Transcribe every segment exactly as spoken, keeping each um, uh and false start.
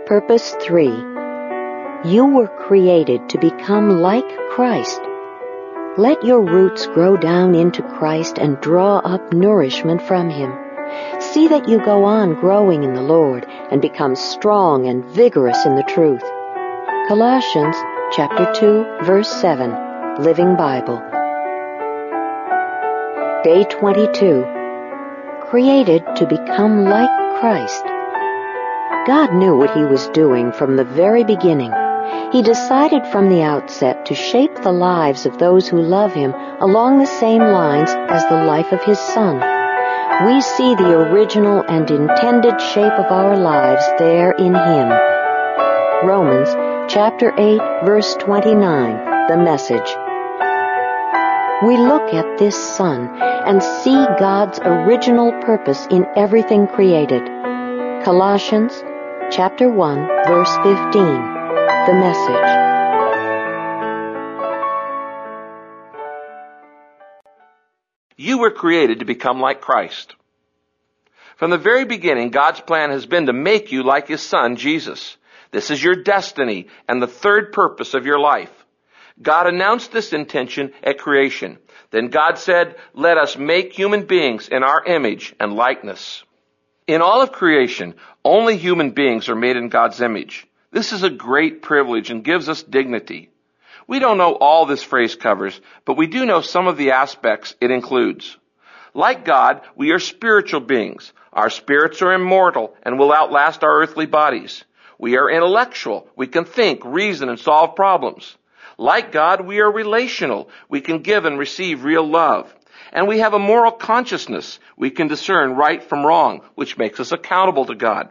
Purpose three. You were created to become like Christ. Let your roots grow down into Christ and draw up nourishment from Him. See that you go on growing in the Lord and become strong and vigorous in the truth. Colossians chapter two, verse seven, Living Bible. Day twenty-two. Created to become like Christ. God knew what He was doing from the very beginning. He decided from the outset to shape the lives of those who love Him along the same lines as the life of His Son. We see the original and intended shape of our lives there in Him. Romans chapter eight, verse twenty-nine, the Message. We look at this Son and see God's original purpose in everything created. Colossians chapter one, verse fifteen, the Message. You were created to become like Christ. From the very beginning, God's plan has been to make you like His Son, Jesus. This is your destiny and the third purpose of your life. God announced this intention at creation. Then God said, "Let us make human beings in our image and likeness." In all of creation, only human beings are made in God's image. This is a great privilege and gives us dignity. We don't know all this phrase covers, but we do know some of the aspects it includes. Like God, we are spiritual beings. Our spirits are immortal and will outlast our earthly bodies. We are intellectual. We can think, reason, and solve problems. Like God, we are relational. We can give and receive real love. And we have a moral consciousness. We can discern right from wrong, which makes us accountable to God.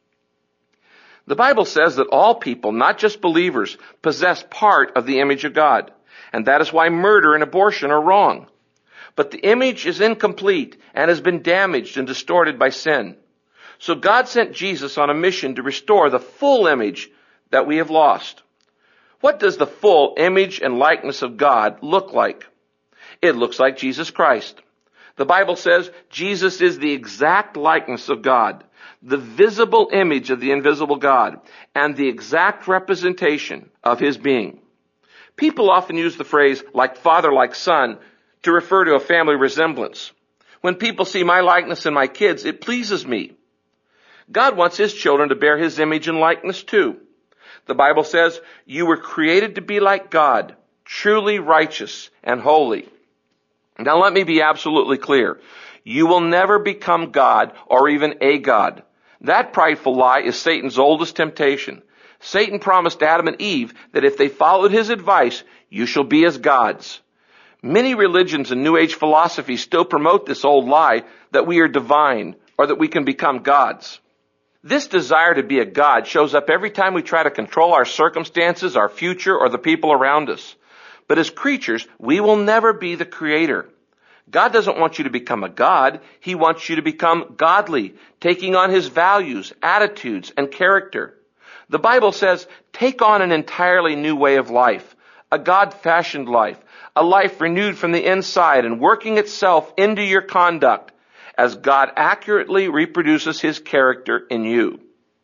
The Bible says that all people, not just believers, possess part of the image of God. And that is why murder and abortion are wrong. But the image is incomplete and has been damaged and distorted by sin. So God sent Jesus on a mission to restore the full image that we have lost. What does the full image and likeness of God look like? It looks like Jesus Christ. The Bible says Jesus is the exact likeness of God, the visible image of the invisible God, and the exact representation of His being. People often use the phrase like father, like son to refer to a family resemblance. When people see my likeness in my kids, it pleases me. God wants His children to bear His image and likeness too. The Bible says, you were created to be like God, truly righteous and holy. Now let me be absolutely clear. You will never become God or even a God. That prideful lie is Satan's oldest temptation. Satan promised Adam and Eve that if they followed his advice, you shall be as gods. Many religions and New Age philosophies still promote this old lie that we are divine or that we can become gods. This desire to be a god shows up every time we try to control our circumstances, our future, or the people around us. But as creatures, we will never be the creator. God doesn't want you to become a god. He wants you to become godly, taking on His values, attitudes, and character. The Bible says, take on an entirely new way of life, a God-fashioned life, a life renewed from the inside and working itself into your conduct as God accurately reproduces His character in you.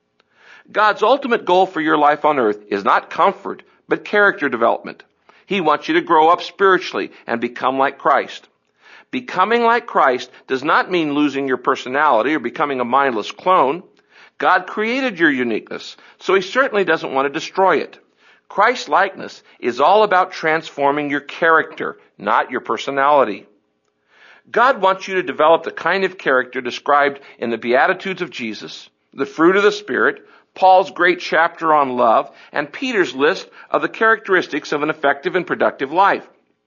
God's ultimate goal for your life on earth is not comfort, but character development. He wants you to grow up spiritually and become like Christ. Becoming like Christ does not mean losing your personality or becoming a mindless clone. God created your uniqueness, so He certainly doesn't want to destroy it. Christ-likeness is all about transforming your character, not your personality. God wants you to develop the kind of character described in the Beatitudes of Jesus, the fruit of the Spirit, Paul's great chapter on love, and Peter's list of the characteristics of an effective and productive life.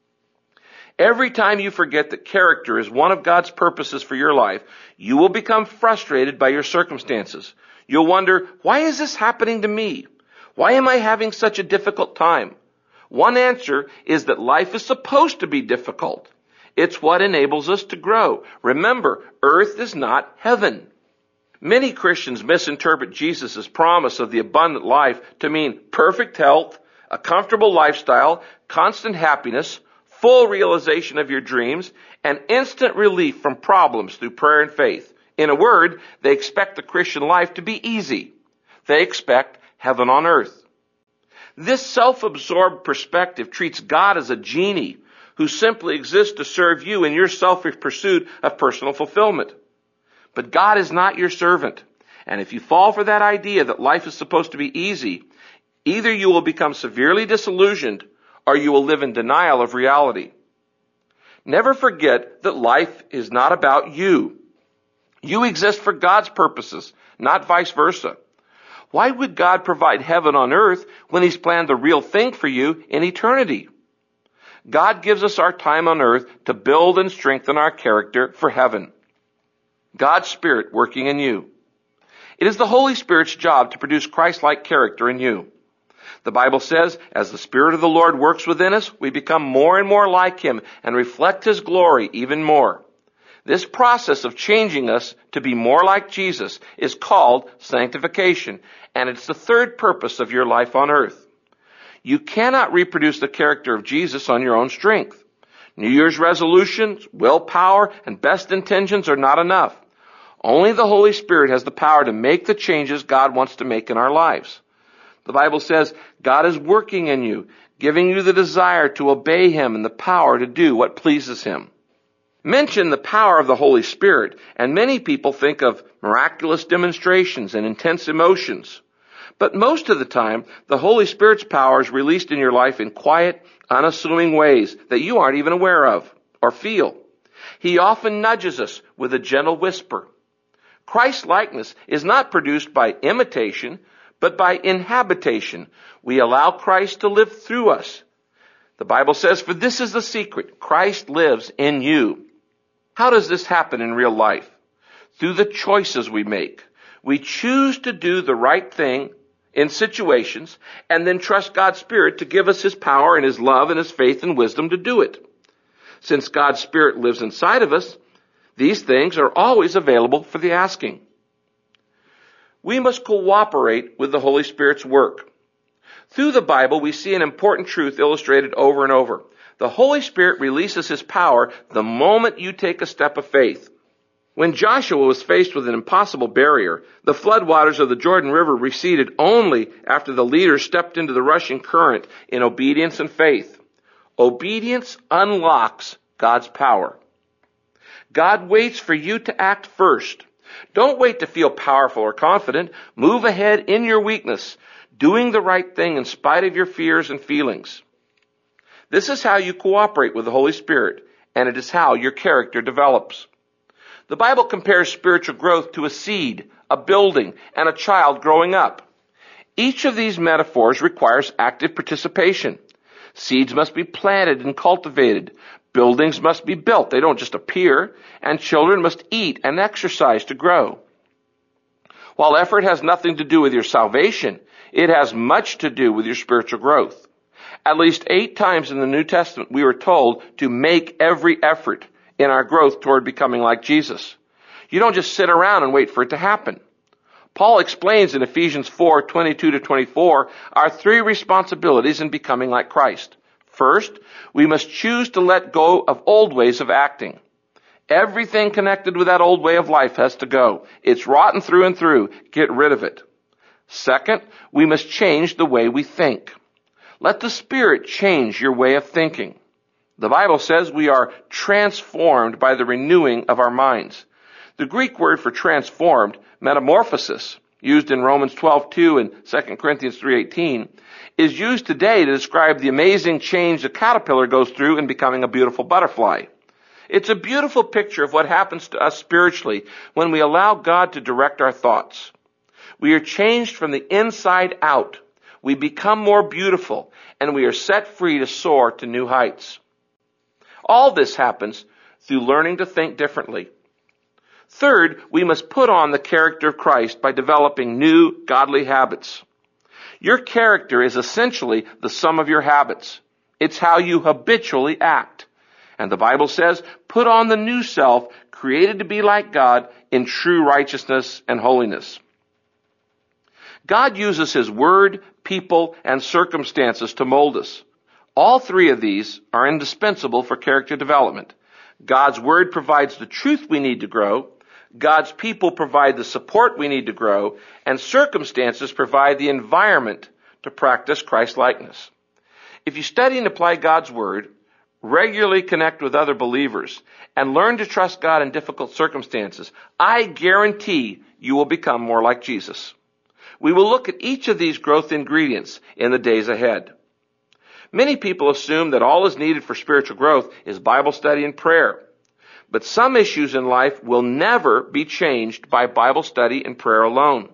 Every time you forget that character is one of God's purposes for your life, you will become frustrated by your circumstances. You'll wonder, why is this happening to me? Why am I having such a difficult time? One answer is that life is supposed to be difficult. It's what enables us to grow. Remember, earth is not heaven. Many Christians misinterpret Jesus' promise of the abundant life to mean perfect health, a comfortable lifestyle, constant happiness, full realization of your dreams, and instant relief from problems through prayer and faith. In a word, they expect the Christian life to be easy. They expect heaven on earth. This self-absorbed perspective treats God as a genie who simply exists to serve you in your selfish pursuit of personal fulfillment. But God is not your servant. And if you fall for that idea that life is supposed to be easy, either you will become severely disillusioned or you will live in denial of reality. Never forget that life is not about you. You exist for God's purposes, not vice versa. Why would God provide heaven on earth when He's planned the real thing for you in eternity? God gives us our time on earth to build and strengthen our character for heaven. God's Spirit working in you. It is the Holy Spirit's job to produce Christ-like character in you. The Bible says, as the Spirit of the Lord works within us, we become more and more like Him and reflect His glory even more. This process of changing us to be more like Jesus is called sanctification, and it's the third purpose of your life on earth. You cannot reproduce the character of Jesus on your own strength. New Year's resolutions, willpower, and best intentions are not enough. Only the Holy Spirit has the power to make the changes God wants to make in our lives. The Bible says God is working in you, giving you the desire to obey Him and the power to do what pleases Him. Mention the power of the Holy Spirit, and many people think of miraculous demonstrations and intense emotions. But most of the time, the Holy Spirit's power is released in your life in quiet, unassuming ways that you aren't even aware of or feel. He often nudges us with a gentle whisper. Christ-likeness is not produced by imitation, but by inhabitation. We allow Christ to live through us. The Bible says, for this is the secret, Christ lives in you. How does this happen in real life? Through the choices we make. We choose to do the right thing in situations and then trust God's Spirit to give us His power and His love and His faith and wisdom to do it. Since God's Spirit lives inside of us, these things are always available for the asking. We must cooperate with the Holy Spirit's work. Through the Bible, we see an important truth illustrated over and over. The Holy Spirit releases His power the moment you take a step of faith. When Joshua was faced with an impossible barrier, the floodwaters of the Jordan River receded only after the leaders stepped into the rushing current in obedience and faith. Obedience unlocks God's power. God waits for you to act first. Don't wait to feel powerful or confident. Move ahead in your weakness, doing the right thing in spite of your fears and feelings. This is how you cooperate with the Holy Spirit, and it is how your character develops. The Bible compares spiritual growth to a seed, a building, and a child growing up. Each of these metaphors requires active participation. Seeds must be planted and cultivated. Buildings must be built. They don't just appear. And children must eat and exercise to grow. While effort has nothing to do with your salvation, it has much to do with your spiritual growth. At least eight times in the New Testament, we were told to make every effort in our growth toward becoming like Jesus. You don't just sit around and wait for it to happen. Paul explains in Ephesians four, twenty-two to twenty-four, our three responsibilities in becoming like Christ. First, we must choose to let go of old ways of acting. Everything connected with that old way of life has to go. It's rotten through and through. Get rid of it. Second, we must change the way we think. Let the Spirit change your way of thinking. The Bible says we are transformed by the renewing of our minds. The Greek word for transformed, metamorphosis, used in Romans twelve two and Second Corinthians three eighteen, is used today to describe the amazing change a caterpillar goes through in becoming a beautiful butterfly. It's a beautiful picture of what happens to us spiritually when we allow God to direct our thoughts. We are changed from the inside out. We become more beautiful, and we are set free to soar to new heights. All this happens through learning to think differently. Third, we must put on the character of Christ by developing new godly habits. Your character is essentially the sum of your habits. It's how you habitually act. And the Bible says, put on the new self, created to be like God in true righteousness and holiness. God uses His word, people, and circumstances to mold us. All three of these are indispensable for character development. God's word provides the truth we need to grow. God's people provide the support we need to grow, and circumstances provide the environment to practice Christ-likeness. If you study and apply God's Word, regularly connect with other believers, and learn to trust God in difficult circumstances, I guarantee you will become more like Jesus. We will look at each of these growth ingredients in the days ahead. Many people assume that all is needed for spiritual growth is Bible study and prayer. But some issues in life will never be changed by Bible study and prayer alone.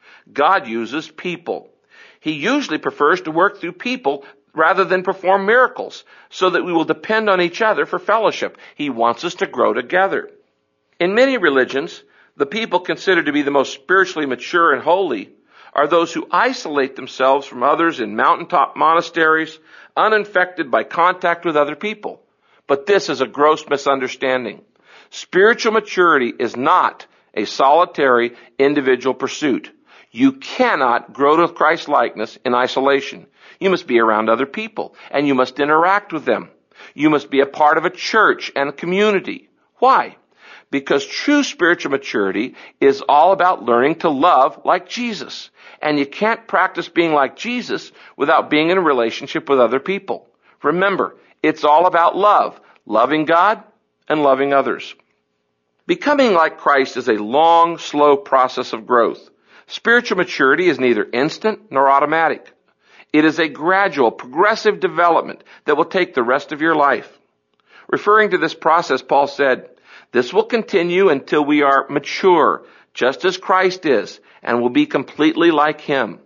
God uses people. He usually prefers to work through people rather than perform miracles, so that we will depend on each other for fellowship. He wants us to grow together. In many religions, the people considered to be the most spiritually mature and holy are those who isolate themselves from others in mountaintop monasteries, uninfected by contact with other people. But this is a gross misunderstanding. Spiritual maturity is not a solitary individual pursuit. You cannot grow to Christ-likeness in isolation. You must be around other people, and you must interact with them. You must be a part of a church and a community. Why? Because true spiritual maturity is all about learning to love like Jesus. And you can't practice being like Jesus without being in a relationship with other people. Remember, it's all about love, loving God and loving others. Becoming like Christ is a long, slow process of growth. Spiritual maturity is neither instant nor automatic. It is a gradual, progressive development that will take the rest of your life. Referring to this process, Paul said, "This will continue until we are mature, just as Christ is, and will be completely like Him."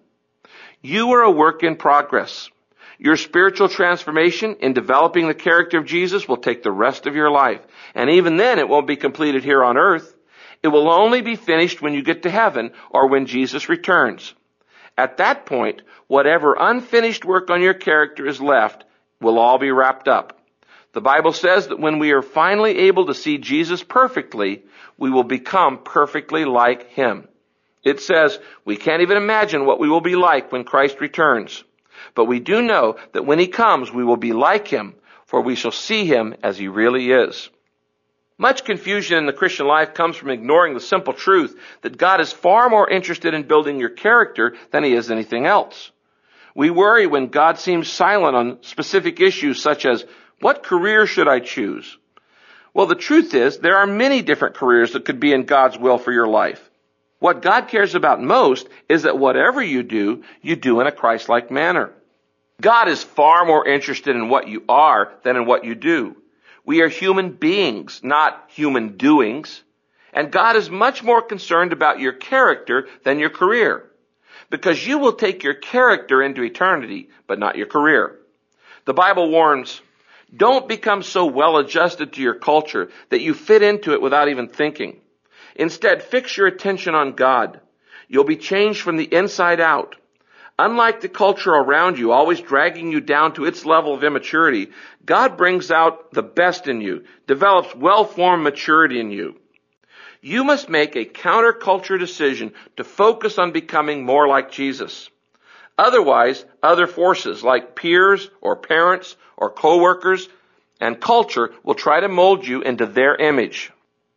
You are a work in progress. Your spiritual transformation in developing the character of Jesus will take the rest of your life. And even then, it won't be completed here on earth. It will only be finished when you get to heaven or when Jesus returns. At that point, whatever unfinished work on your character is left will all be wrapped up. The Bible says that when we are finally able to see Jesus perfectly, we will become perfectly like Him. It says we can't even imagine what we will be like when Christ returns. But we do know that when He comes, we will be like Him, for we shall see Him as He really is. Much confusion in the Christian life comes from ignoring the simple truth that God is far more interested in building your character than He is anything else. We worry when God seems silent on specific issues such as, what career should I choose? Well, the truth is, there are many different careers that could be in God's will for your life. What God cares about most is that whatever you do, you do in a Christ-like manner. God is far more interested in what you are than in what you do. We are human beings, not human doings. And God is much more concerned about your character than your career, because you will take your character into eternity, but not your career. The Bible warns, don't become so well adjusted to your culture that you fit into it without even thinking. Instead, fix your attention on God. You'll be changed from the inside out. Unlike the culture around you, always dragging you down to its level of immaturity, God brings out the best in you, develops well-formed maturity in you. You must make a counterculture decision to focus on becoming more like Jesus. Otherwise, other forces like peers or parents or coworkers and culture will try to mold you into their image.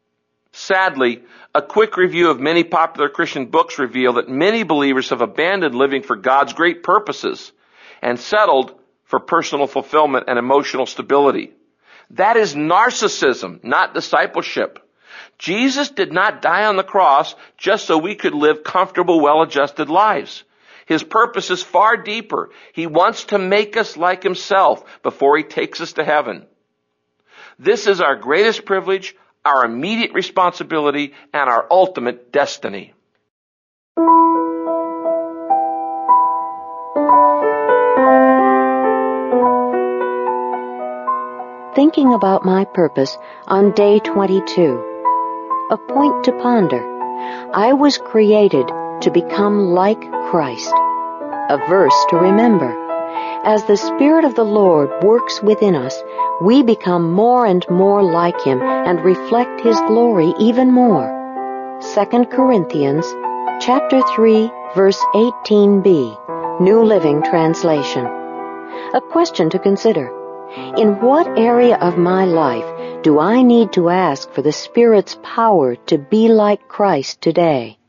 Sadly, a quick review of many popular Christian books reveal that many believers have abandoned living for God's great purposes and settled for personal fulfillment and emotional stability. That is narcissism, not discipleship. Jesus did not die on the cross just so we could live comfortable, well-adjusted lives. His purpose is far deeper. He wants to make us like Himself before He takes us to heaven. This is our greatest privilege, our immediate responsibility, and our ultimate destiny. Thinking about my purpose on day twenty-two. A point to ponder. I was created to become like Christ. A verse to remember. As the Spirit of the Lord works within us, we become more and more like Him and reflect His glory even more. Second Corinthians chapter three, verse eighteen b, New Living Translation. A question to consider. In what area of my life do I need to ask for the Spirit's power to be like Christ today?